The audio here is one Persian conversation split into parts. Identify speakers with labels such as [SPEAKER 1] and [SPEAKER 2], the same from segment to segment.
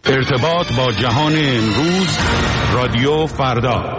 [SPEAKER 1] ارتباط با جهان امروز، رادیو فردا.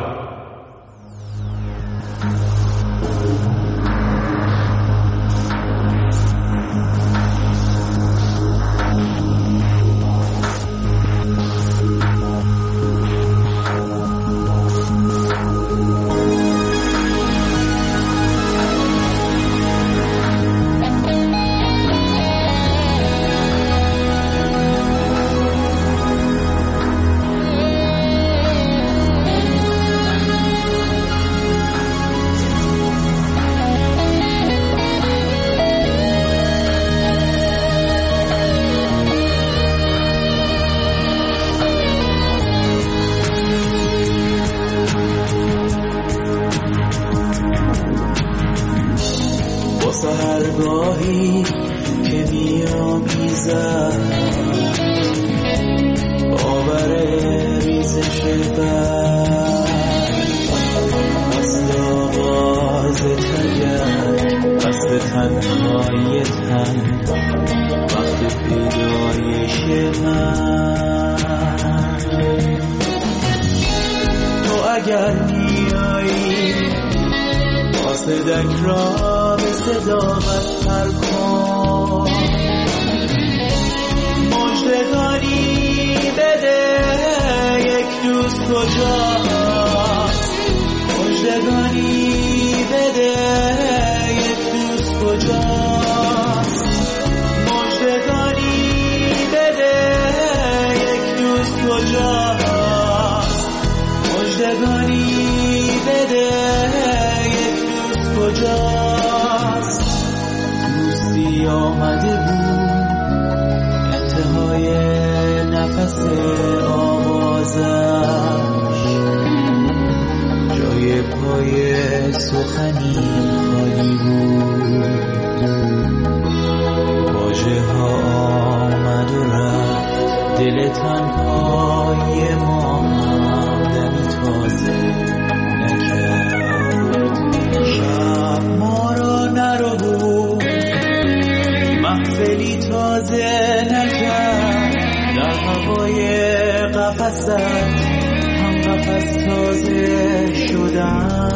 [SPEAKER 2] سحرگاهی که می‌آمیزد باور ریزش برق اصل آغاز تگرگ قصد تنهای تن وقت پیدایش من تو اگر میایی قاصدک را به صداقت پر کن مژدگانی بده یک دوست کجاست مژدگانی بده یک دوست کجاست مژدگانی بده یک دوست کجاست مژدگانی بده کجاست دوستی آمده بود انتهای نفس آوازش جای پای سخنی خالی بود واژه ها آمد و رفت دل تنهای ما هم دمی تازه نکرد شب ما را نرو محفلی تازه نکرد در هوای قفست هم قفس تازه شدم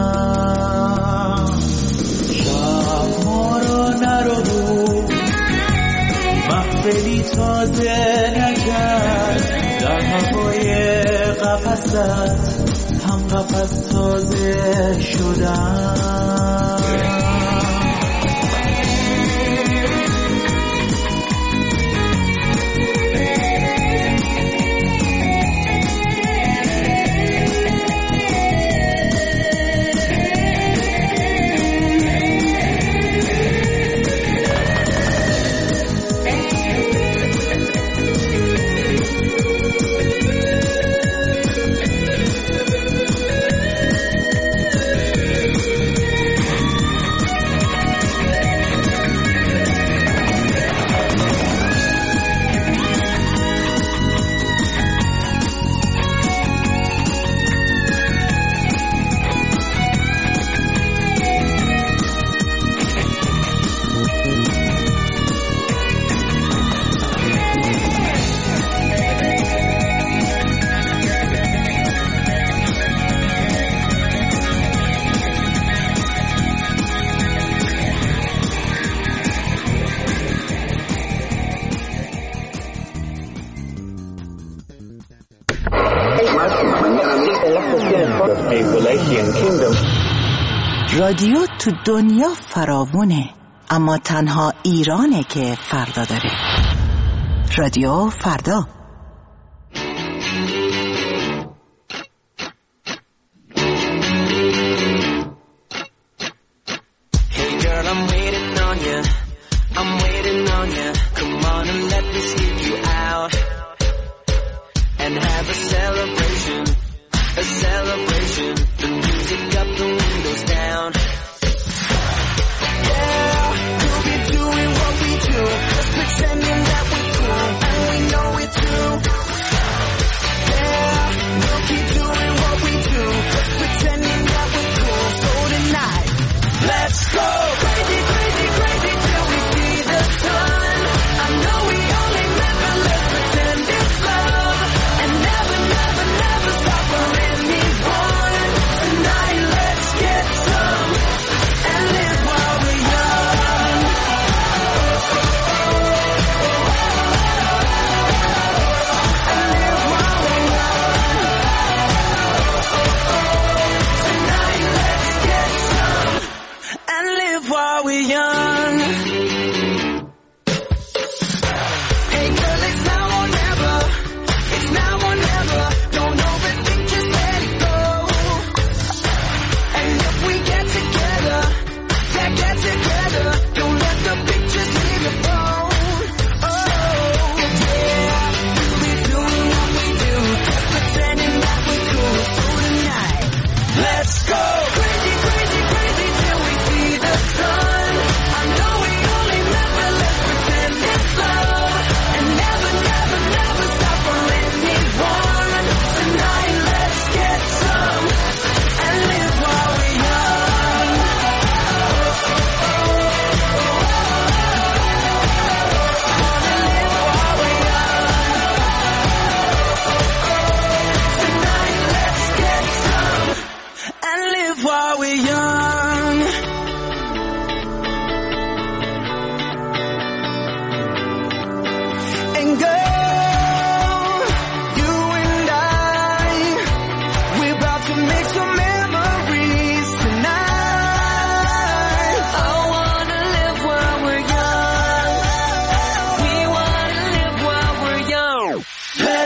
[SPEAKER 2] شب ما را نرو محفلی تازه نکرد در هوای قفست هم قفس تازه شدم
[SPEAKER 3] رادیو تو دنیا فراوونه، اما تنها ایرانه که فردا داره. رادیو فردا.
[SPEAKER 4] Till we see the sun. I know we only live and let's pretend it's fun.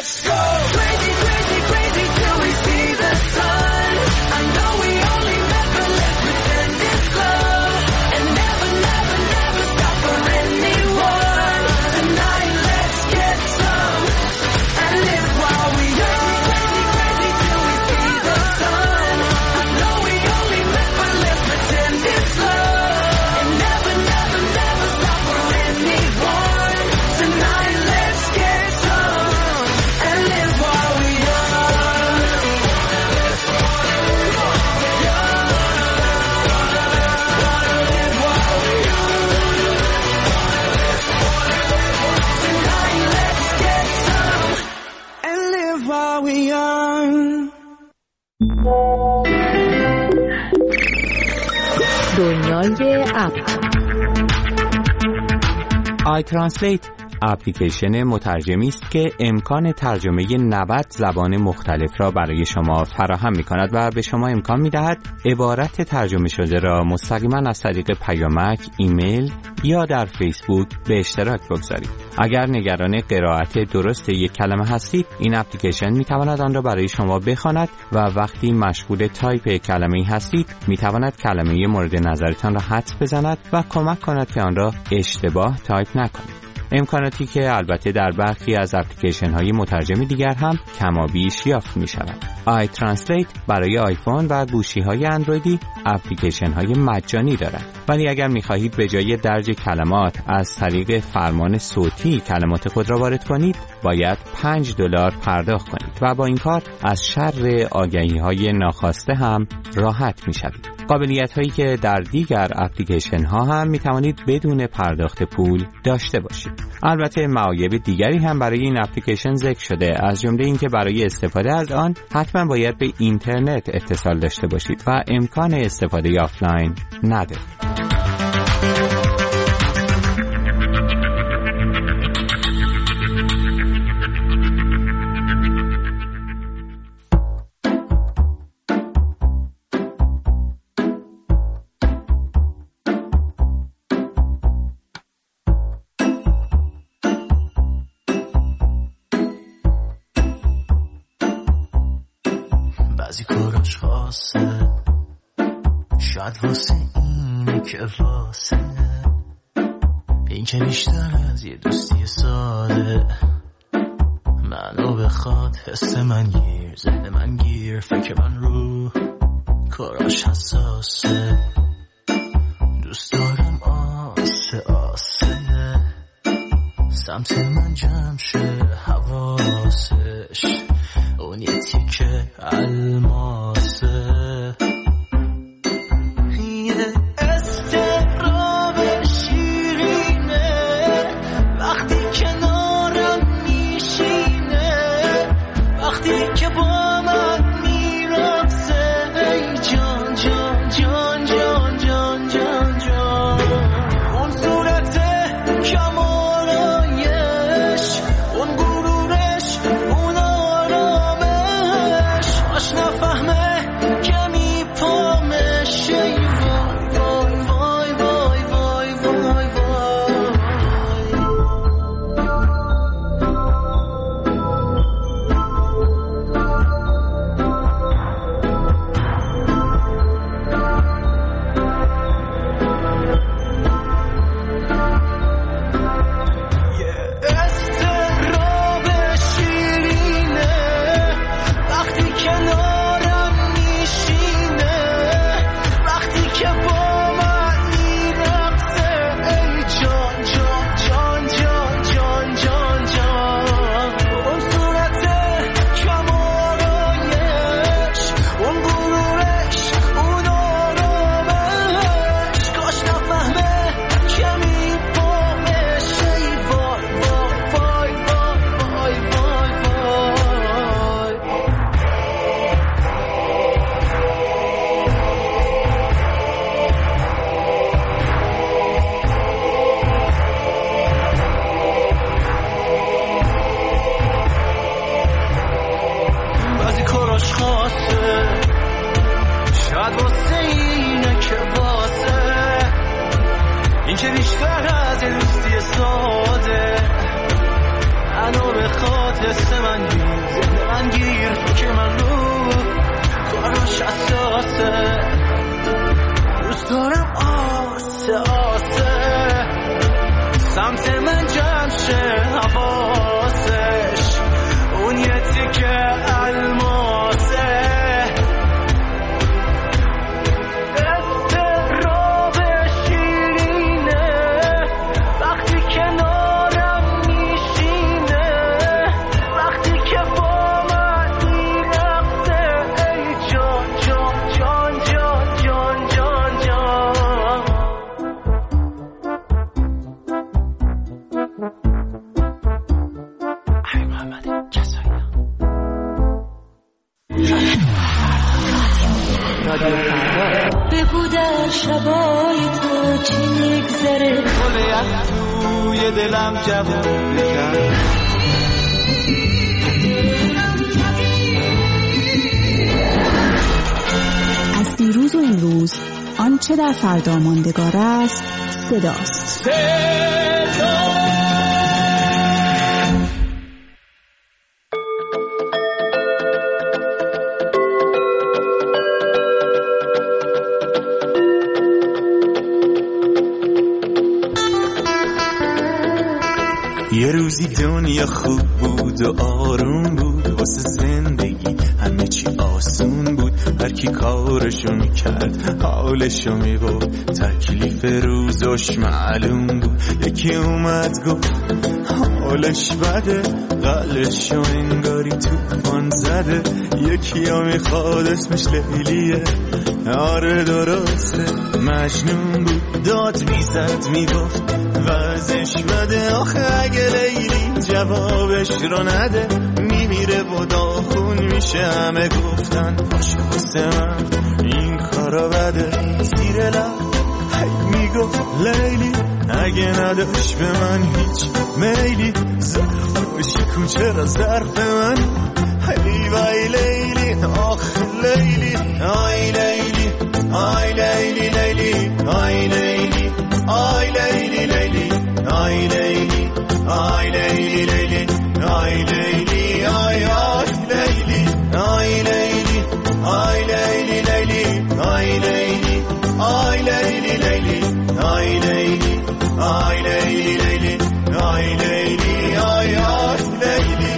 [SPEAKER 2] let's go. Crazy, crazy, crazy till we see the sun. I know we only met, but let's pretend it's love. And never, never, never stop for anyone. Tonight let's get some and live while we young. Crazy, crazy till we see the sun. I know we only met, but let's pretend it's love. And never, never, never stop for anyone. Tonight let's get some and live while we young. Live while we young. Tonight let's get some and live while we young.
[SPEAKER 4] دنیای اپ.
[SPEAKER 5] iTranslate اپلیکیشن مترجمی است که امکان ترجمه 90 زبان مختلف را برای شما فراهم می‌کند و به شما امکان می‌دهد عبارت ترجمه شده را مستقیما از طریق پیامک، ایمیل یا در فیسبوک به اشتراک بگذارید. اگر نگران قرائت درست یک کلمه هستید، این اپلیکیشن می‌تواند آن را برای شما بخواند و وقتی مشغول تایپ کلمه‌ای هستید، می‌تواند کلمه مورد نظرتان را حدس بزند و کمک کند که آن را اشتباه تایپ نکنید. امکاناتی که البته در برخی از اپلیکیشن‌های مترجمی دیگر هم کمابیش یافت می‌شود. iTranslate برای آیفون و گوشی‌های اندرویدی اپلیکیشن‌های مجانی دارد. ولی اگر می‌خواهید به جای درج کلمات از طریق فرمان صوتی کلمات خود را وارد کنید، باید $5 پرداخت کنید و با این کار از شر آگهی‌های ناخواسته هم راحت می‌شوید. قابلیت‌هایی که در دیگر اپلیکیشن‌ها هم می‌توانید بدون پرداخت پول داشته باشید. البته معایب دیگری هم برای این اپلیکیشن ذکر شده، از جمله اینکه برای استفاده از آن حتما باید به اینترنت اتصال داشته باشید و امکان استفاده آفلاین ندارید.
[SPEAKER 2] بعضی کاراش خاصه، شاید واسه اینه که واسه این که بیشتر از یه دوستی ساده منو بخواد، حس من گیر، ذهن من گیر، فکر من رو کاراش حساسه. دوست دارم آسه آسه سمت من جمع شه حواسش، اون یه تیکه الماسه. یه استراب شیرینه وقتی کنارم میشینه، وقتی که با من میرقصه. ای جان جان جان جان جان جان جان، اون صورت کمالایش، اون غرورش، اون آرامش، آش نفهمه که میپامش. ای وای وای وای وای وای استراب شیرینه وقتی کنارم میشینه، وقتی که با من میرقصه. ای جان جان جان جان جان جان جان، اون صورت کمالایش، اون غرورش، اون آرامش، کاش نفهمه که میپامش. ای وای وای وای وای وای بعضی کاراش خاصه، شاید واسه اینه که واسه این که بیشتر از یه دوستی ساده منو بخواد،
[SPEAKER 6] دست من گیر زنده من گیر فکر من رو کاراش اساسه روز دارم آسه آسه سمت من جمشه حواسش اون یه تیکه الماسه
[SPEAKER 2] بگو در شبای تو چی میگذره
[SPEAKER 6] گل یخ توی دلم جواب بکن
[SPEAKER 7] از دیروز و امروز آنچه در فردا ماندگار است صداست.
[SPEAKER 6] یه روزی دنیا خوب بود و آروم بود واسه زندگی همه چی آسون بود هر کی کارشو میکرد حالشو میبرد تکلیف روزش معلوم بود یکی اومد گفت حالش بده قلبشو انگاری توفان زده یکی ها میخواد اسمش لیلیه آره درسته مجنون بود داد میزد میگفت وزش بده آخه اگه لیلی جوابش رو نده میمیره و داغون میشه همه گفتن باشه واسه من این کارا بده زیر لب میگفت لیلی اگه نداشت به من هیچ میلی ظرفش کن چرا ظرف من ای وای لیلی آخ لیلی آی لیلی آی لیلی لیلی آی لیلی آی لیلی لیلی آی لیلی آی لیلی لیلی آی لیلی آی آی لیلی آی لیلی آی لیلی لیلی آی لیلی آی لیلی لیلی آی لیلی آی لیلی لیلی آی لیلی آی آی لیلی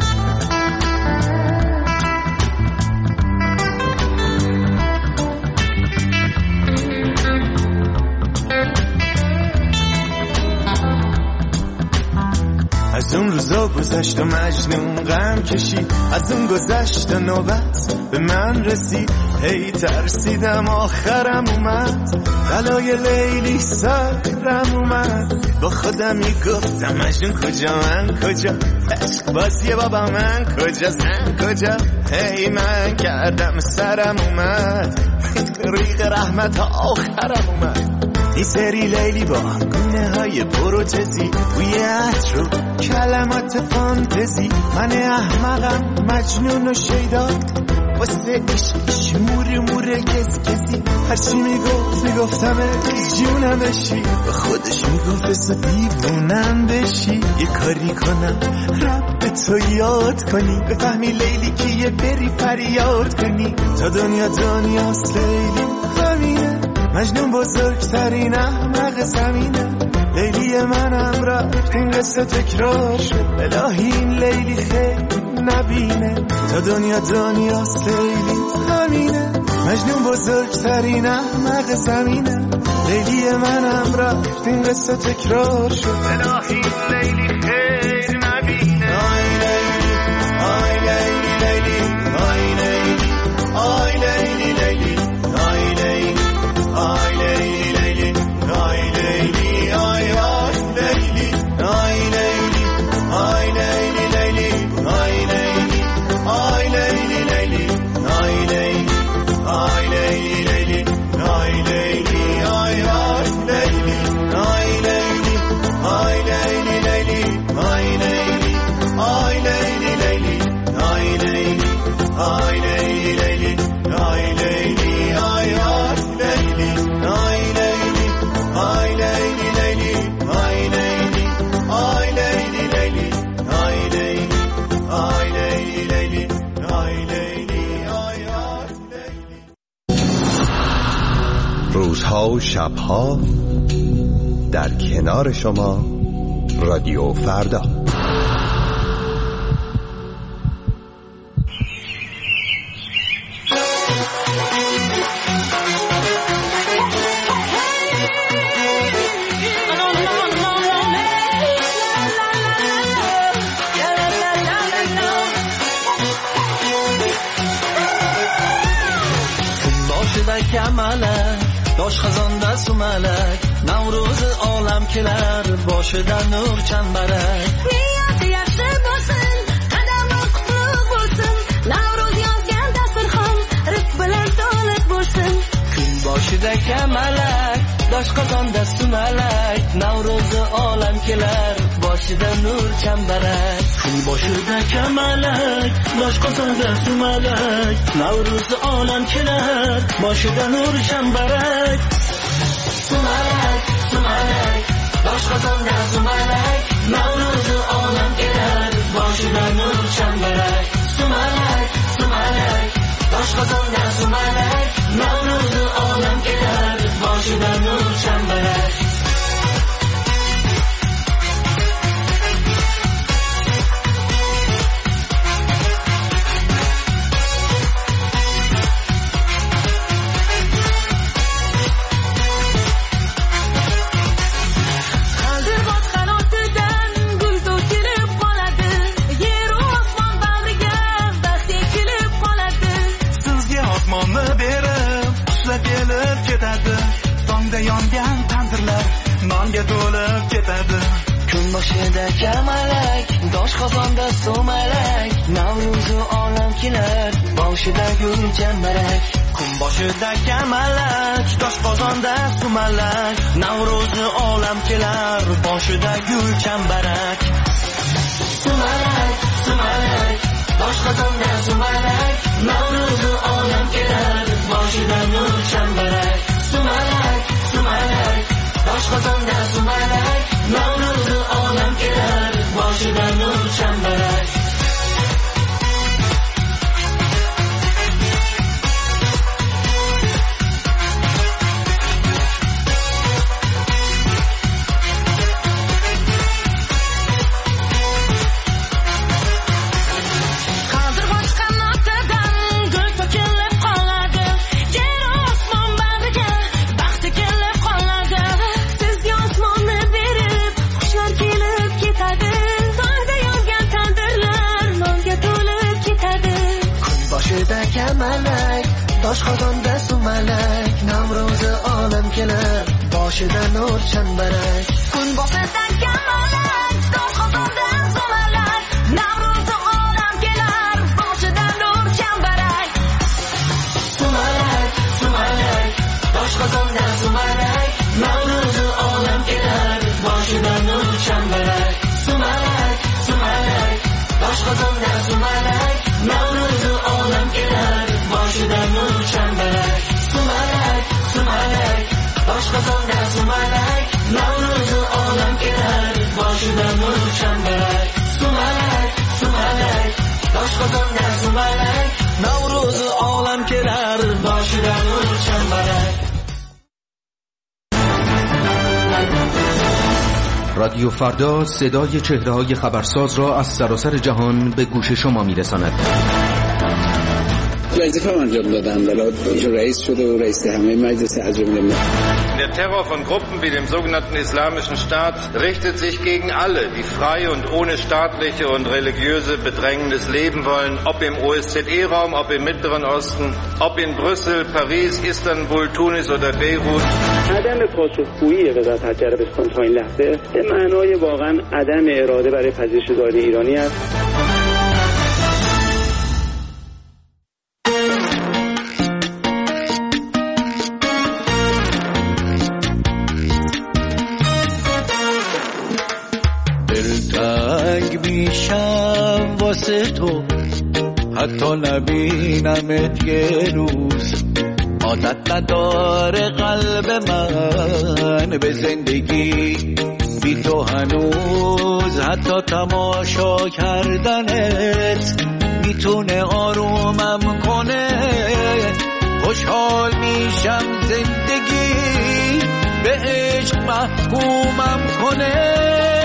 [SPEAKER 6] از اون روزا گذشت و مجنون غم کشید از اون گذشت و نوبت به من رسید هی ترسیدم آخرم اومد بلای لیلی سرم اومد با خودم میگفتم مجنون کجا من کجا عشق بازی بابا من کجا زن کجا هی من کردم سرم اومد ریق رحمت آخرم اومد این سری لیلی با گونه های پروتزی بوی عطر و کلمات فانتزی من احمقم مجنون و شیدا واسه عشقش موره کسی هرچی میگفتم جونم بشی به خودش میگفت بسا دیوونم بشی یه کاری کنم رب تو یاد کنی بفهمی لیلی که یه بری فریاد کنی تا دنیاست لیلی همینه مجنون بزرگترین احمق زمینه لیلی منم رفت این قصه تکرار شد الهی این لیلی خیلی نبینه تا دنیاست لیلی همینه مجنون بزرگترین احمق زمینه لیلی منم رفت این قصه تکرار شد الهی این لیلی خیلی نبینه آی لیلی آی لیلی لیلی آی لیلی آی لیلی لیلی آی لیلی آی لیلی لیلی آی لیلی آی آی لیلی آی لیلی آی لیلی لیلی آی لیلی آی لیلی لیلی آی لیلی آی لیلی لیلی آی لیلی آی آی لیلی آی لیلی آی لیلی لیلی
[SPEAKER 8] روزها و شبها در کنار شما رادیو فردا.
[SPEAKER 9] Dosh xazonda sumalak Navruz olam kelar boshida nur chambarak
[SPEAKER 2] niyati yaxshi bo'lsin qadami qutlug' bo'lsin Navruz yozgan dasturxon rizq bilan to'liq bo'lsin
[SPEAKER 9] kun boshida kamalak dosh xazonda sumalak Navruz olam kelar boshida nur chambarak kun boshida kamalak dosh xazonda sumalak Navruz olam kelar boshida nur chambarak sumalak sumalak dosh xazonda sumalak Navruz olam kelar boshida nur chambarak sumalak sumalak dosh xazonda sumalak Navruz olam kelar boshida nur chambarak yongan tandirlar nonga to'lib ketadi kun boshida kamalak dosh xazonda sumalak Navruz olam kelar boshida gul chambarak kun boshida kamalak dosh xazonda sumalak Navruz olam kelar boshida gul chambarak sumalak sumalak dosh xazonda sumalak Navruz olam kelar boshida nur chambarak sumalak sumalak dosh xazonda sumalak Navruz olam kelar boshida nur chambarak dosh xazonda sumalak Navruz olam kelar boshida nur chambarak kun boshida kamalak dosh xazonda sumalak Navruz olam kelar boshida nur chambarak sumalak sumalak dosh xazonda sumalak Navruz olam kelar boshida nur chambarak sumalak sumalak dosh xazonda sumalak Navruz olam kelar boshida nur chambarak sumalak sumalak dosh xazonda sumalak Navruz olam kelar boshida nur chambarak sumalak sumalak dosh xazonda sumalak Navruz olam kelar boshida nur chambarak.
[SPEAKER 10] رادیو فردا صدای چهره‌های خبرساز را از سراسر جهان به گوش شما می‌رساند.
[SPEAKER 11] وظیفه انجام دادم ولی رئیس شده و رئیس همه مجلس عجم نمیاد.
[SPEAKER 12] Der Terror von Gruppen wie dem sogenannten Islamischen Staat richtet sich gegen alle, die frei und ohne staatliche und religiöse Bedrängnis leben wollen, ob im OSZE-Raum, ob im Mittleren Osten, ob in Brüssel, Paris, Istanbul, Tunis oder Beirut.
[SPEAKER 13] عدم پاسخگویی وزارت خارجه عربستان تا این لحظه به معنای واقعا عدم اراده برای پذیرش داده ایرانی است.
[SPEAKER 9] دلتنگ میشم واسه تو حتی نبینمت یه روز عادت نداره قلب من به زندگی بی تو هنوز حتی تماشا کردنت میتونه آرومم کنه خوشحال میشم زندگی به عشق محکومم کنه.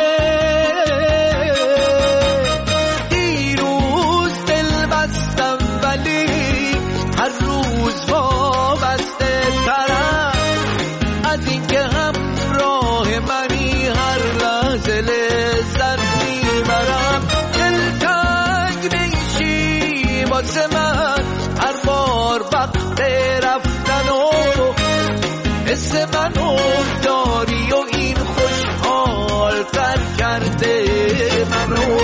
[SPEAKER 9] دیروز دل بستم ولی هر روز وابسته ترم از اینکه همراه منی هر لحظه لذت میبرم. دلتنگ میشی واسه من هر بار وقت رفتن و حس منو داری و این خوشحال تر کرده منو.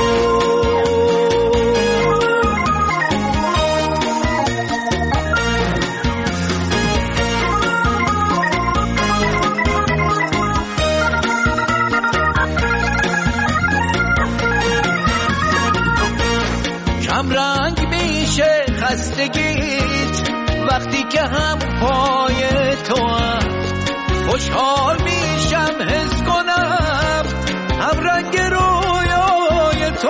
[SPEAKER 9] کمرنگ میشه خستگیت وقتی که هم پای تو هم. خوشحال میشم حس کنم هم رنگ رویای تو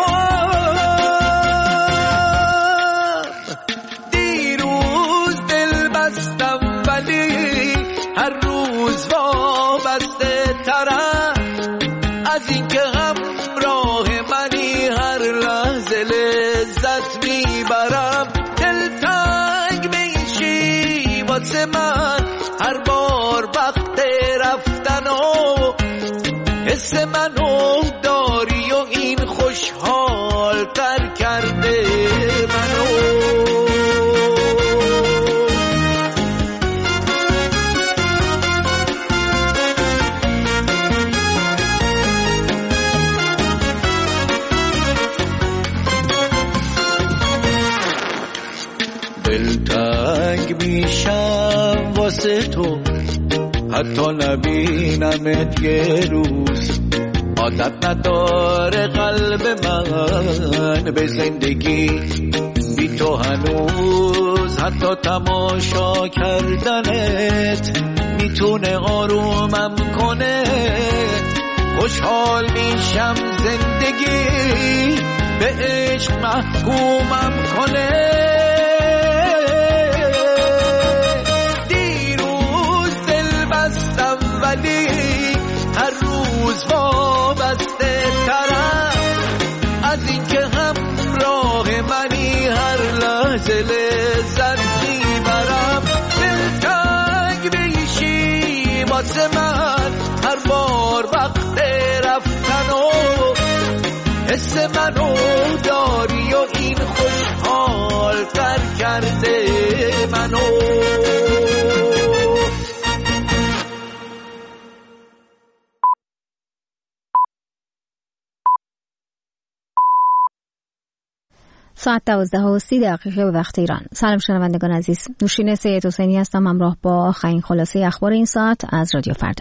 [SPEAKER 9] هم. دیروز دل بستم ولی هر روز وابسته ترم از اینکه همراه منی هر لحظه لذت میبرم. دلتنگ میشی واسه من هر بار وقت رفتن و حس منو داری و این خوشحال تر کرده منو. دلتنگ میشم واسه تو حتی نبینمت یه روز. عادت نداره قلب من به زندگی بی تو هنوز. حتی تماشا کردنت میتونه آرومم کنه. خوشحال میشم زندگی به عشق محکومم کنه. ولی هر روز وابسته ترم از اینکه همراه منی هر لحظه لذت میبرم. دلتنگ میشی واسه من هر بار وقت رفتن و حس منو داری و این خوشحال تر کرده منو.
[SPEAKER 4] ساعت 12:30 به وقت ایران. سلام شنوندگان عزیز، نوشین سید حسینی هستم همراه با آخرین خلاصه اخبار این ساعت از رادیو فردا.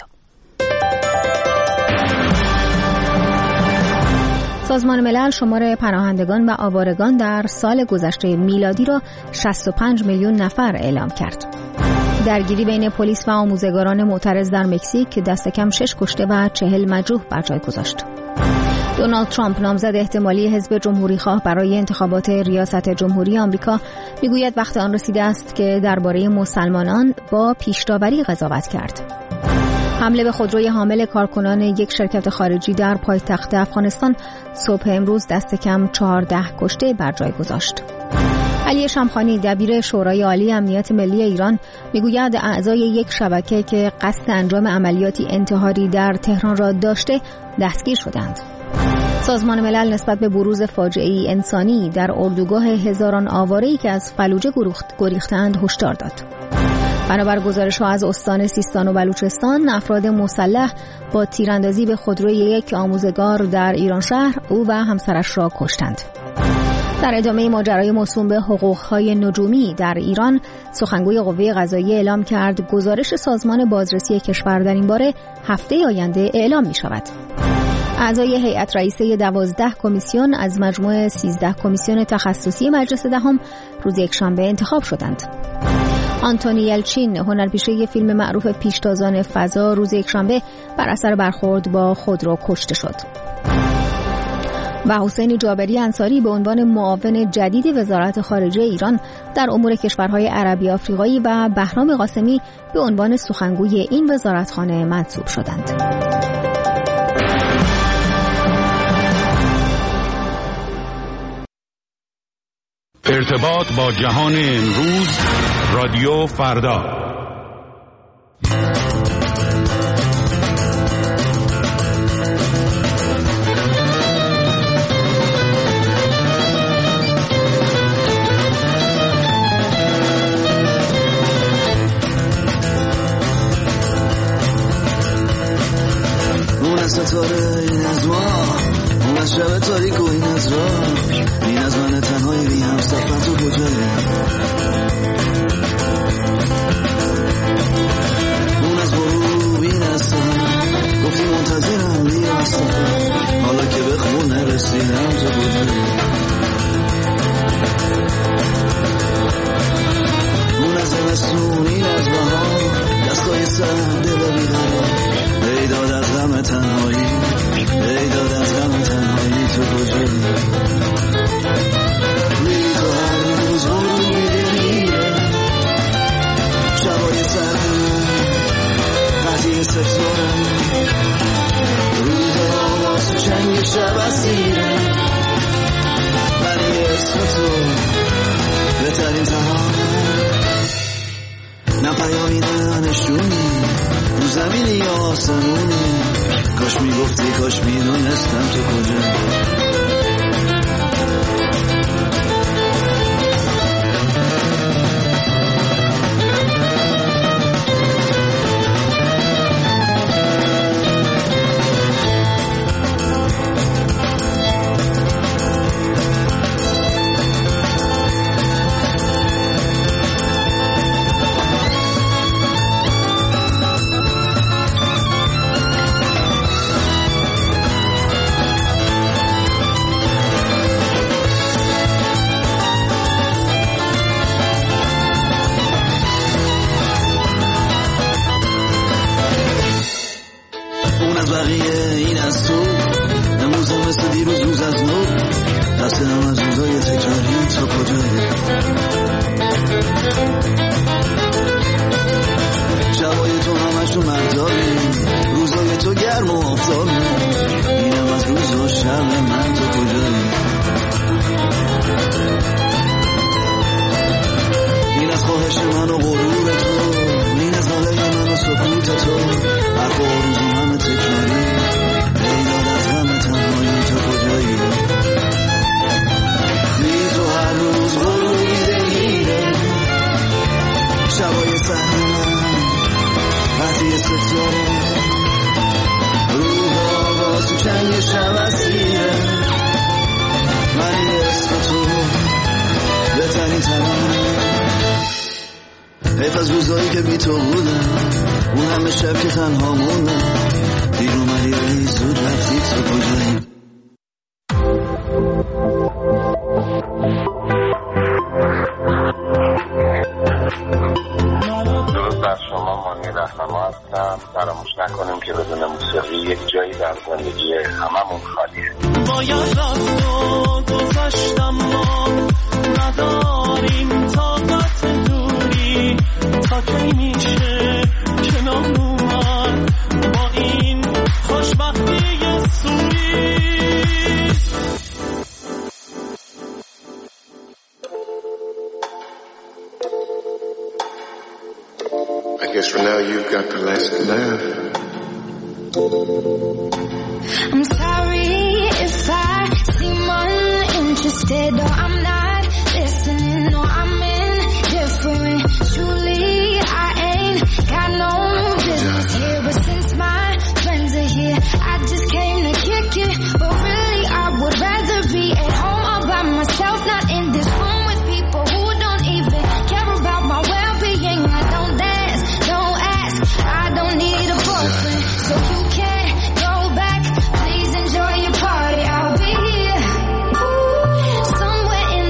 [SPEAKER 4] سازمان ملل شمار پناهندگان و آوارگان در سال گذشته میلادی را 65 میلیون نفر اعلام کرد. درگیری بین پلیس و آموزگاران معترض در مکزیک دست کم 6 کشته و 40 مجروح بر جای گذاشت. دونالد ترامپ نامزد احتمالی حزب جمهوری‌خواه برای انتخابات ریاست جمهوری آمریکا میگوید وقت آن رسیده است که درباره مسلمانان با پیش‌داوری قضاوت کرد. حمله به خودروی حامل کارکنان یک شرکت خارجی در پایتخت افغانستان صبح امروز دست کم 14 کشته بر جای گذاشت. علی شمخانی دبیر شورای عالی امنیت ملی ایران میگوید اعضای یک شبکه که قصد انجام عملیاتی انتحاری در تهران را داشته دستگیر شدند. سازمان ملل نسبت به بروز فاجعه‌ای انسانی در اردوگاه هزاران آواره‌ای که از فلوجه گریختند هشدار داد. بنابر گزارش‌ها از استان سیستان و بلوچستان، افراد مسلح با تیراندازی به خودروی یک آموزگار در ایران شهر او و همسرش را کشتند. در ادامه ماجرای موسوم به حقوق‌های نجومی در ایران، سخنگوی قوه قضاییه اعلام کرد گزارش سازمان بازرسی کشور در این باره هفته آینده اعلام می‌شود. اعضای هیئت رئیسه 12 کمیسیون از مجموع 13 کمیسیون تخصصی مجلس دهم روز یکشنبه انتخاب شدند. آنتونی یلچین، هنرپیشه فیلم معروف پیشتازان فضا، روز یکشنبه بر اثر برخورد با خودرو کشته شد. و حسین جابری انصاری به عنوان معاون جدید وزارت خارجه ایران در امور کشورهای عربی آفریقایی و بهرام قاسمی به عنوان سخنگوی این وزارتخانه منصوب شدند.
[SPEAKER 1] ارتباط با جهان امروز، رادیو فردا.
[SPEAKER 9] اون از ستاره این از ما، اون از شب تاریک و این از راه، این از من تنهایی بی هم سفر تو کجایی. اون از غروب این از سهر، گفتی منتظرم بیا سفر، حالا که به خونه رسیدم تو کجایی. اون از زمستون این از بهار، دستای سر دل و بیقرار، ای داد از غم تنهایی، ای داد از غم تنهایی تو کجایی. روی تو هر روز غروب میره، شبای سرم قضیه ستارم، روح آواز تو چنگ شب اسیره، ولی اسم تو بهترین تنهایی. نه پیامی نه نشونی، رو زمینی یا آسمونی، کاش میگفتی کاش میدونستم تو کجایی. حیف از روزایی که بی تو بودم، اون همه شب که تنها موندم، دیر اومدی ولی زود رفتی تو کجایی.
[SPEAKER 14] درود بر شما، مانی رهنما هستم. فراموش نکنیم که بدون موسیقی یک جایی در زندگی هممون خالیه.
[SPEAKER 2] باید رفت و گذشتم، ما نداریم طاقت دوری، تا کی میشه کنار اومد با این خوشبختی سوری.
[SPEAKER 15] I guess for now you've got the last laugh.
[SPEAKER 16] I'm sorry if I seem uninterested or I'm not listening or I'm indifferent. Truly, I ain't got no business here, but since my friends are here, I just came to kick it. But really, I would rather be at home all by myself, not in this room with people who don't even care about my well-being. I don't dance, don't ask, I don't need a boyfriend, so you can't go back. Please enjoy your party, I'll be here somewhere in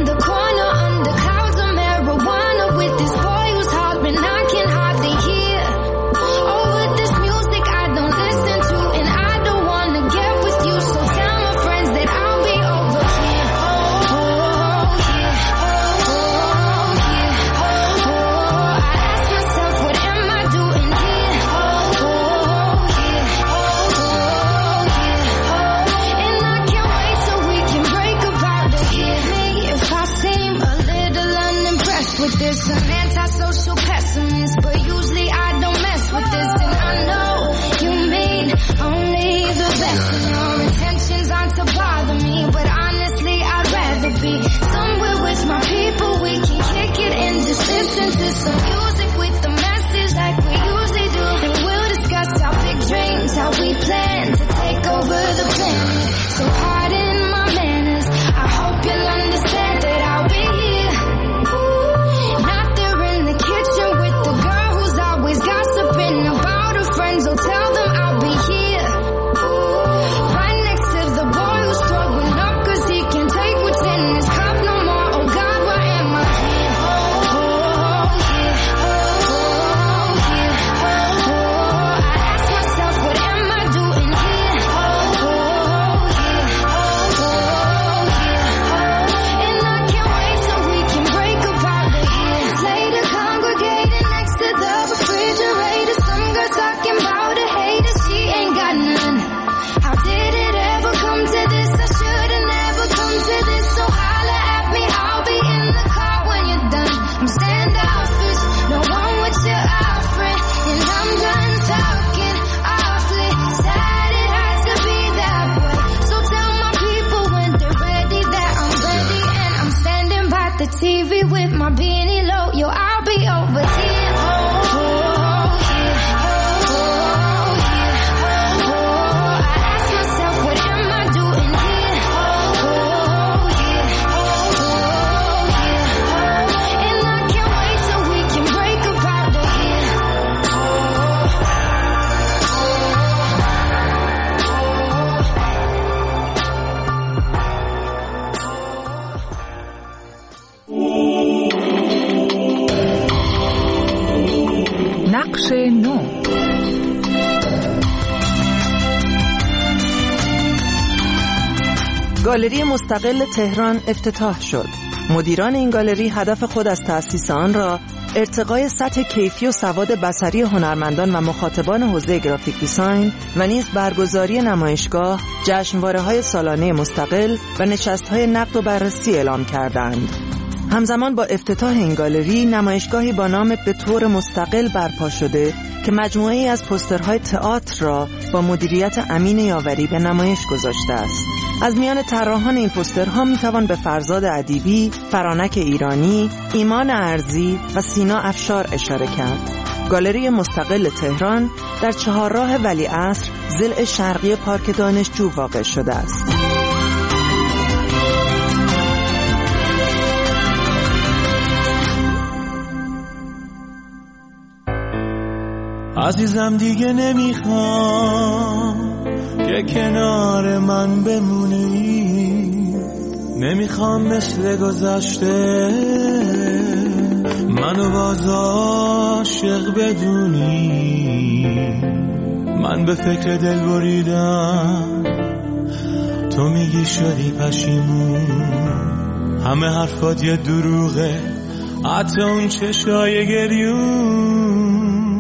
[SPEAKER 16] this. An antisocial pessimist, but usually I don't mess with this. And I know you mean only the best. And your intentions aren't to bother me, but honestly I'd rather be somewhere with my people. We can kick it and just listen to some music with the message like we usually do. And we'll discuss our big dreams, how we plan to take over the planet. So pardon my manners, I hope you'll understand that I'll be here. Not there in the kitchen with the girl who's always gossiping about her friends. So tell them I'll be here. Right next to the boy who's throwing up cause he can't take what's in his cup no more. Oh God, why am I here? I ask myself, what am I doing here? And I can't wait till we can break apart the years later, congregating next to the refrigerator. Some girl talking about a hater, she ain't got none. How did it ever come to this? I should've never come to this. So holla at me, I'll be in the car when you're done. I'm standoffish, no one with your offering, and I'm done talking awfully sad. It has to be that way. So tell my people when they're ready that I'm ready, and I'm standing by the TV with my beanie low. Yo, I'll be over here. I ask myself, what am I doing here? And I can't wait till we can break apart the year.
[SPEAKER 3] نقش نو. گالری مستقل تهران افتتاح شد. مدیران این گالری هدف خود از تأسیس آن را ارتقای سطح کیفی و سواد بصری هنرمندان و مخاطبان حوزه گرافیک دیزاین و نیز برگزاری نمایشگاه، جشنواره‌های سالانه مستقل و نشست‌های نقد و بررسی اعلام کردند. همزمان با افتتاح این گالری، نمایشگاهی با نام به طور مستقل برپا شده که مجموعه‌ای از پوسترهای تئاتر را با مدیریت امین یاوری به نمایش گذاشته است. از میان طراحان این پوسترها میتوان به فرزاد ادیبی، فرانک ایرانی، ایمان ارزی و سینا افشار اشاره کرد. گالری مستقل تهران در چهارراه ولیعصر ضلع شرقی پارک دانشجو واقع شده است.
[SPEAKER 6] عزیزم دیگه نمیخوام که کنار من بمونی، نمیخوام مثل گذشته منو باز عاشق بدونی. من به فکر دل بریدم، تو میگی شدی پشیمون. همه حرفات یه دروغه، حتی اون چشای گریون.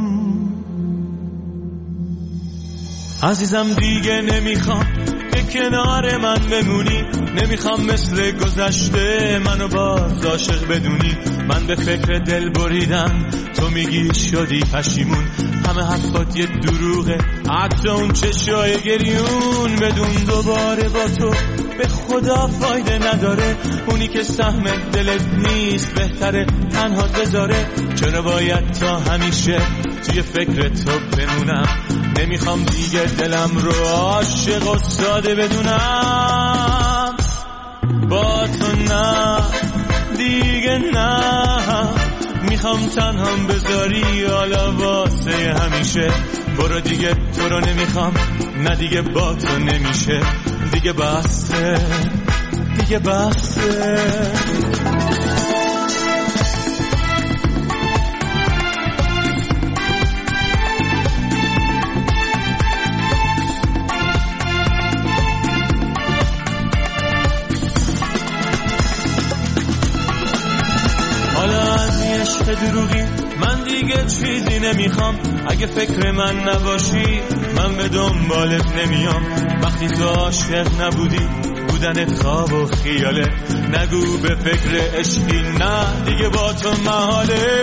[SPEAKER 6] عزیزم دیگه نمیخوام که کنار من بمونی، نمیخوام مثل گذشته منو باز عاشق بدونی. من به فکر دل بریدم، تو میگی شدی پشیمون. همه حرفات یه دروغه، حتی اون چشای گریون. بدون دوباره با تو به خدا فایده نداره، اونی که سهم دلت نیست بهتره تنها بذاره. چرا باید تا همیشه توی فکر تو بمونم؟ نمیخوام دیگه دلم رو عاشق و ساده بدونم. با تو نه دیگه نه، میخوام تنهام بذاری حالا واسه همیشه. برو دیگه تو رو نمیخوام، نه دیگه با تو نمیشه. دیگه بسه، دیگه بسه. دروغی من دیگه چیزی نمیخوام. اگه فکر من نباشی من به دنبالت نمیام. وقتی تو عاشق نبودی بودنت خواب و خیاله، نگو به فکر عشقی نه دیگه با تو محاله،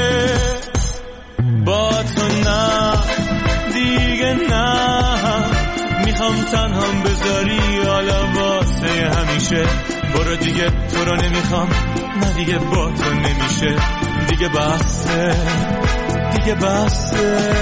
[SPEAKER 6] با تو نه دیگه نه، میخوام تنهام بذاری حالا واسه همیشه، برو دیگه تو رو نمیخوام، نه دیگه با تو نمیشه، دیگه بسه دیگه بسه.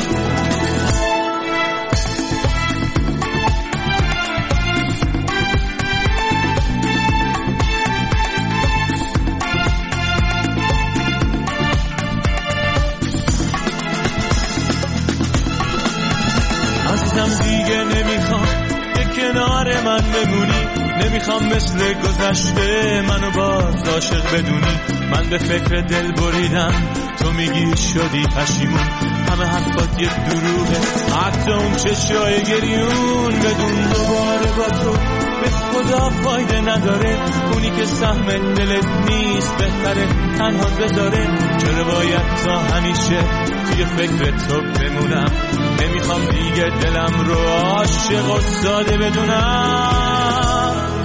[SPEAKER 6] عزیزم دیگه نمیخوام یه کنار من بمونی، نمیخوام مثل گذشته منو باز عاشق بدونی، من به فکر دل بریدم تو میگی شدی پشیمون، همه حرفات یه دروغه، حتی اون چشای گریون، بدون دوباره با تو به خدا فایده نداره، اونی که سهم دلت نیست بهتره تنها بذاره، چرا باید تا همیشه توی فکر تو بمونم، نمیخوام دیگه دلم رو عاشق و ساده بدونم.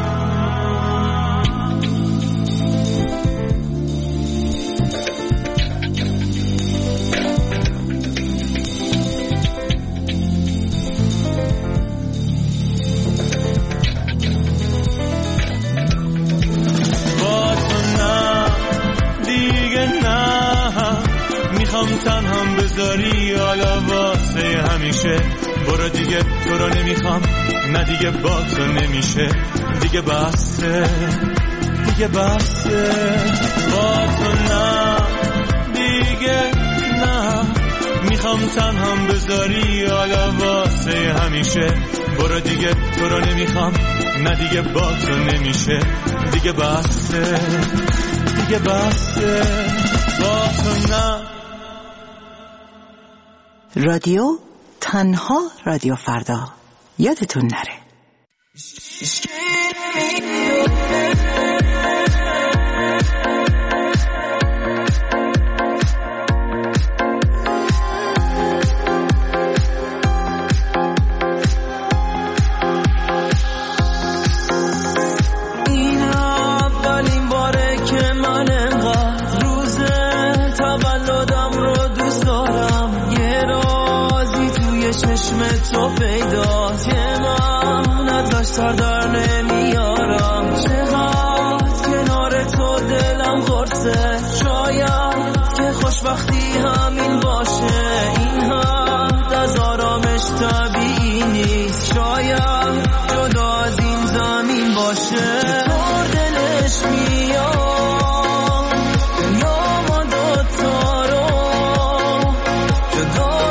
[SPEAKER 6] تنهام بذاری حالا واسه همیشه، برو دیگه تو رو نمیخوام، نه دیگه با تو نمیشه، دیگه بسه دیگه بسه، با تو نه دیگه نه، میخوام تنهام بذاری حالا واسه همیشه، برو دیگه تو رو نمیخوام، نه دیگه با تو نمیشه، دیگه بسه دیگه بسه، با تو نه.
[SPEAKER 3] رادیو تنها رادیو فردا، یادتون نره.
[SPEAKER 17] این اولین باره که من انقدر روز تولدم رو دوست دارم، چشم تو پیداست که من ازش سر در نمیارم، چقدر کنار تو دلم قرصه، شاید که خوشبختی همین باشه، این حد از آرامش طبیعی نیست، شاید جدا از این زمین باشه، چطور دلش میاد دنیا ما دوتا رو جدا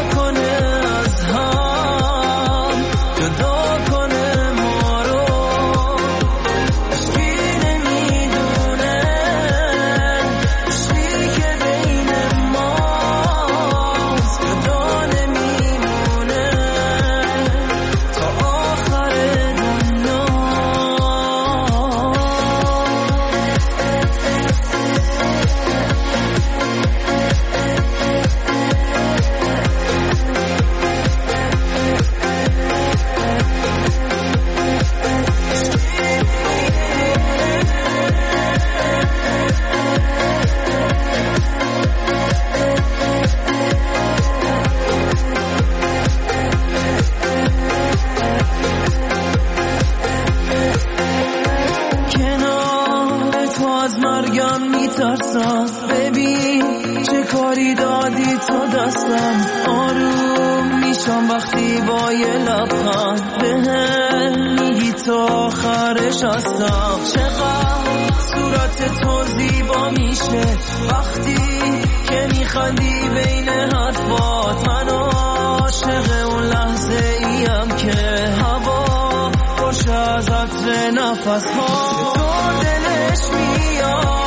[SPEAKER 17] ببین چه کاری دادی تو دستم، آروم میشم وقتی با یه لبخند بهم میگی تو آخرش هستم، چقدر صورت تو زیبا میشه وقتی که میخندی بین حرفات، من عاشق اون لحظه ایم که هوا باشه از عطر نفس ها، تو دلش میاد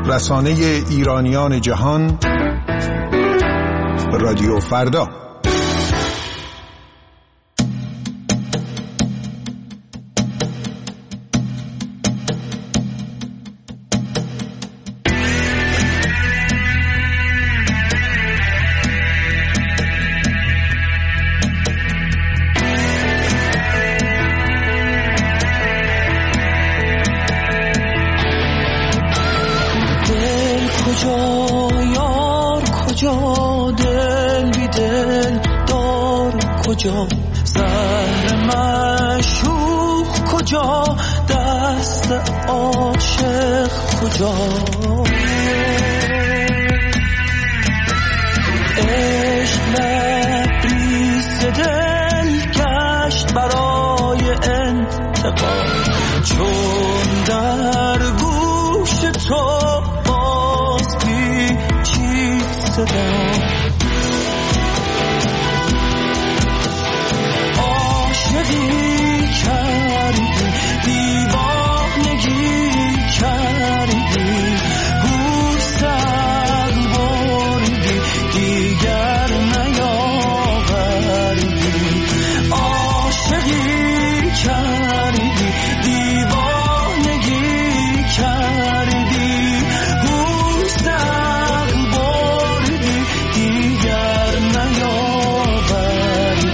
[SPEAKER 18] رسانه ایرانیان جهان، رادیو فردا.
[SPEAKER 17] کجا سر مشوق کجا دست عاشق کجا عشق لبریز دل گشت برای انتقام چون در گوش تو باز پیچید صدا کردی دیوانگی کردی گوشتر بردی دیگر نیاوردی عاشقی کردی دیوانگی کردی گوشتر بردی دیگر نیاوردی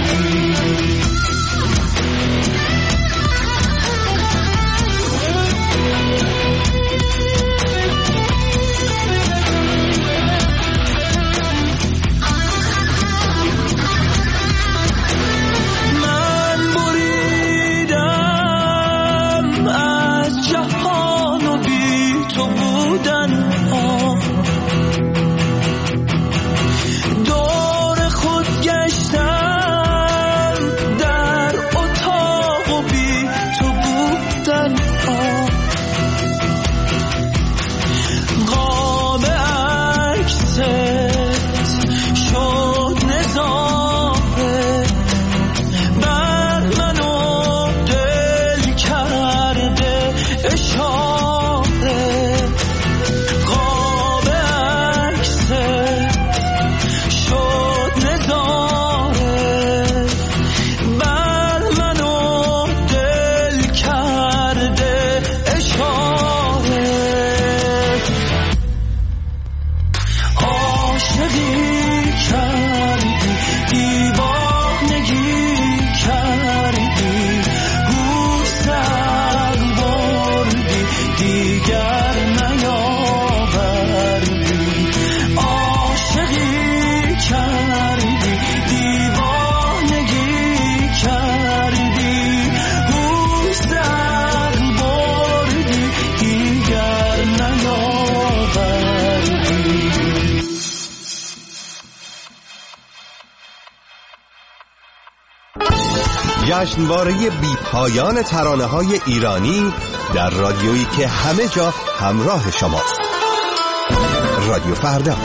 [SPEAKER 8] جشنواره بی‌پایان ترانه‌های ایرانی در رادیویی که همه جا همراه شماست. رادیو فردا.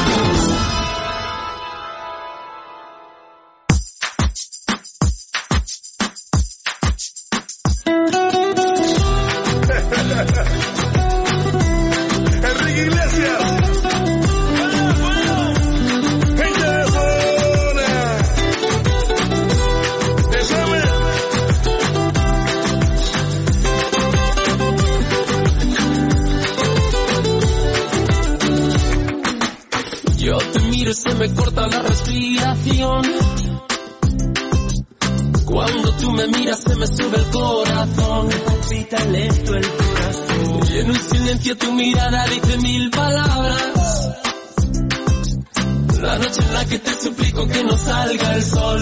[SPEAKER 17] Me corta la respiración. Cuando tú me miras se me sube el corazón. Palpita lento el corazón. Y en un silencio tu mirada dice mil palabras. La noche en la que te suplico que no salga el sol.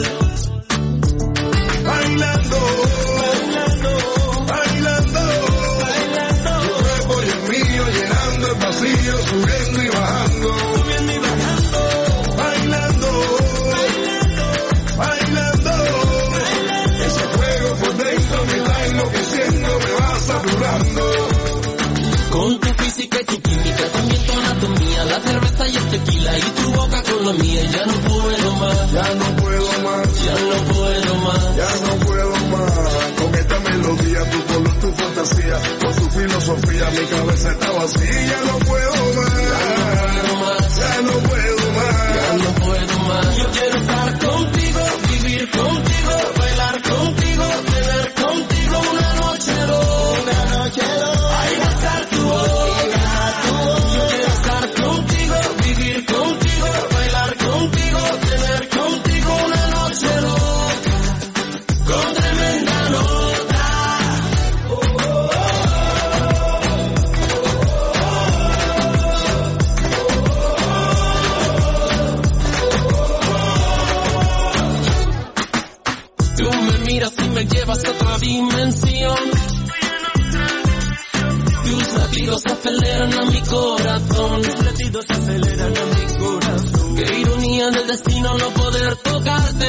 [SPEAKER 6] Bailando, bailando, bailando, bailando. Tu cuerpo y el mío llenando el vacío, subiendo y bajando. Subiendo y bajando. Bailando, bailando, bailando, bailando. Ese fuego por dentro me está enloqueciendo, me va saturando.
[SPEAKER 17] Con tu física y tu química, también tu anatomía, la cerveza y el tequila y tu boca con la mía. Ya no puedo más,
[SPEAKER 6] ya no puedo más,
[SPEAKER 17] ya no puedo más,
[SPEAKER 6] ya no puedo más. Con esta melodía, tu color, tu fantasía, con su
[SPEAKER 19] filosofía, mi cabeza está vacía, no puedo más, ya no puedo más, ya no puedo más.
[SPEAKER 17] Yo quiero estar contigo, vivir contigo, bailar contigo, tener contigo una noche loca, ahí va a estar tu boca. Yo quiero estar contigo, vivir contigo, bailar contigo, tener contigo una noche loca, con tremenda nota. Tú me miras y me llevas a otra dimensión. Tus latidos aceleran a mi corazón. Tus latidos aceleran a mi corazón. Qué ironía del destino no poder tocarte,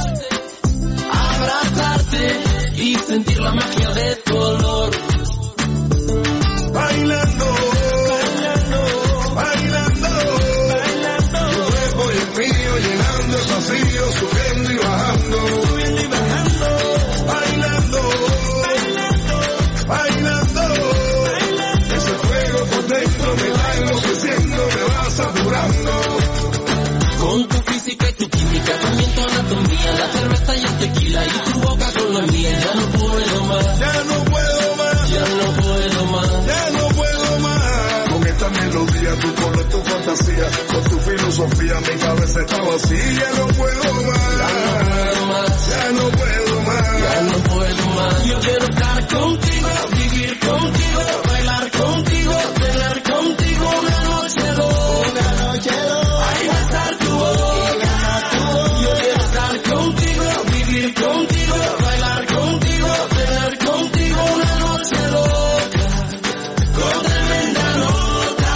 [SPEAKER 17] abrazarte y sentir la magia de tu olor.
[SPEAKER 19] Bailando, bailando, bailando, bailando. Tu cuerpo y el mío llenando el vacío, subiendo y bajando, subiendo y bajando. Bailando, bailando, bailando, bailando. Ese fuego por dentro me va enloqueciendo, me va saturando.
[SPEAKER 17] Con tu física y tu química, también tu anatomía, la cerveza y el tequila y tu boca con la mía. Ya no puedo más,
[SPEAKER 19] ya no puedo más,
[SPEAKER 17] ya no puedo más,
[SPEAKER 19] ya no puedo más. Con esta melodía, tu color, tu fantasía, con tu filosofía, mi cabeza está vacía, no puedo más, ya no puedo más,
[SPEAKER 17] ya no puedo más. Yo quiero estar contigo, vivir contigo, bailar contigo, tener contigo una noche loca, ahí va a estar tu boca. Yo quiero estar contigo, vivir contigo, bailar contigo, tener contigo una noche loca, con tremenda nota.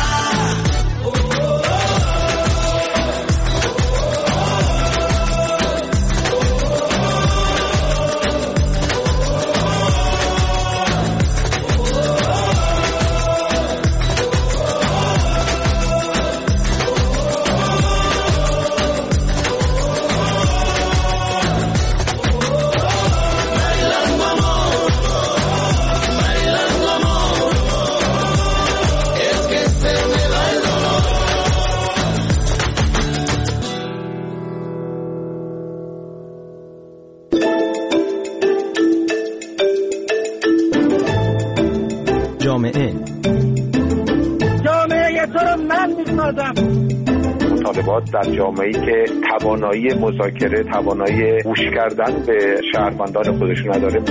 [SPEAKER 20] جامعه
[SPEAKER 21] تو رو من میسازم.
[SPEAKER 22] مطالبات در جامعه‌ای که توانایی مذاکره، توانایی گوش کردن به شهروندان خودش نداره.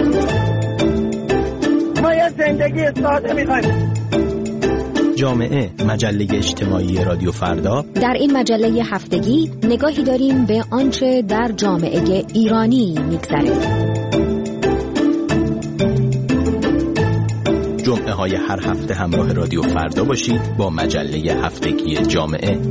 [SPEAKER 21] ما یه زندگی ساده می‌خوایم.
[SPEAKER 20] جامعه، مجله اجتماعی رادیو فردا.
[SPEAKER 4] در این مجله هفتگی نگاهی داریم به آنچه در جامعه ایرانی می‌گذره.
[SPEAKER 20] جمعه های هر هفته همراه رادیو فردا باشید با مجله هفتگی جامعه.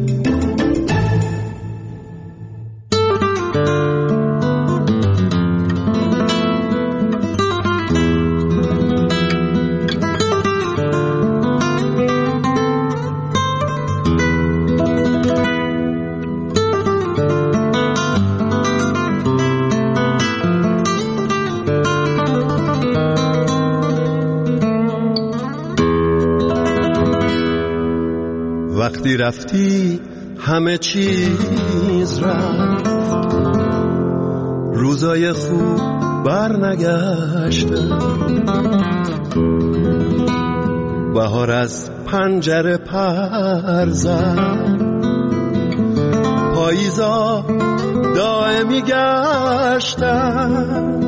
[SPEAKER 6] وقتی رفتی همه چیز رفت، روزای خوب برنگشتن، بهار از پنجره پر زد، پاییزا دائمی گشتن.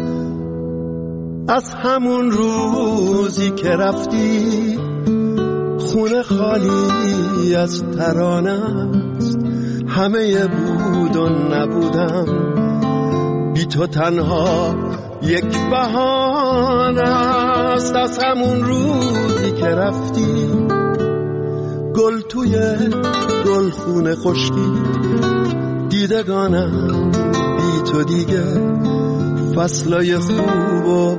[SPEAKER 6] از همون روزی که رفتی خونه خالی از ترانه است، همه بود و نبودم، بی تو تنها یک بهانه است. از همون روزی که رفتی گل توی گلخونه خشکی، دیدگانم بی تو دیگه فصلای خوبو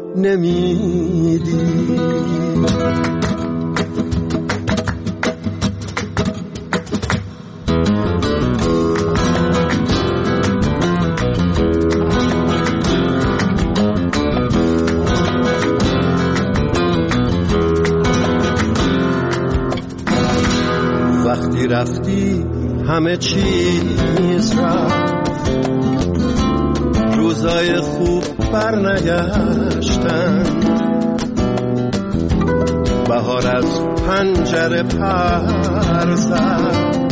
[SPEAKER 6] نمیدی. رفتی همه چیز رفت، روزای خوب برنگشتن، بهار از پنجره پر زد،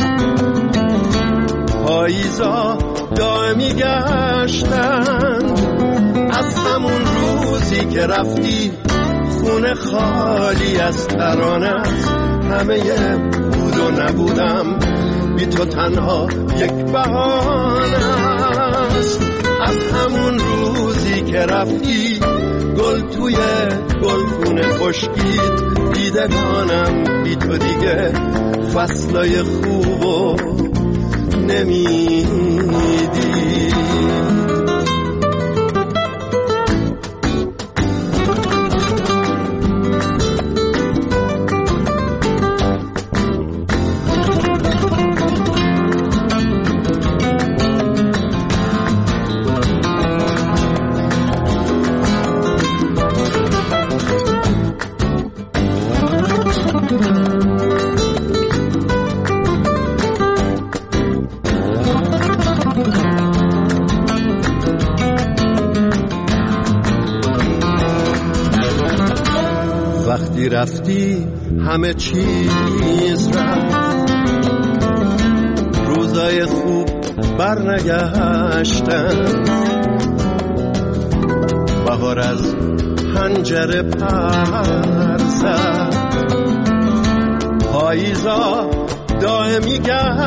[SPEAKER 6] پاییزا دائمی گشتن، از همون روزی که رفتی خونه خالی از ترانت، همه بود و نبودم بی تو تنها یک بهانه است. از همون روزی که رفتی گل توی گلخونه خشکید، دیدگانم بی تو دیگه فصلای خوبو نمیدی. وقتی رفتی همه چیز رفت، روزای خوب برنگشتن، بهار از پنجره پر زد، پاییزا دائمی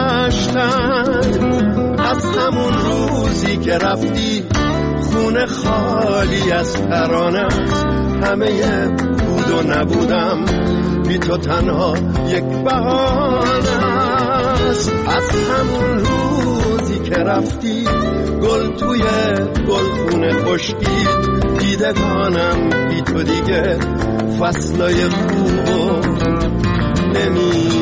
[SPEAKER 6] گشتن، از همون روزی که رفتی خونه خالی از ترانت، همه بود و نبودم بی تو تنها یک بهانه است. از همون روزی که رفتی گل توی گلخونه خشکید، دیدگانم بی تو دیگه فصلای خوبو نمیدی.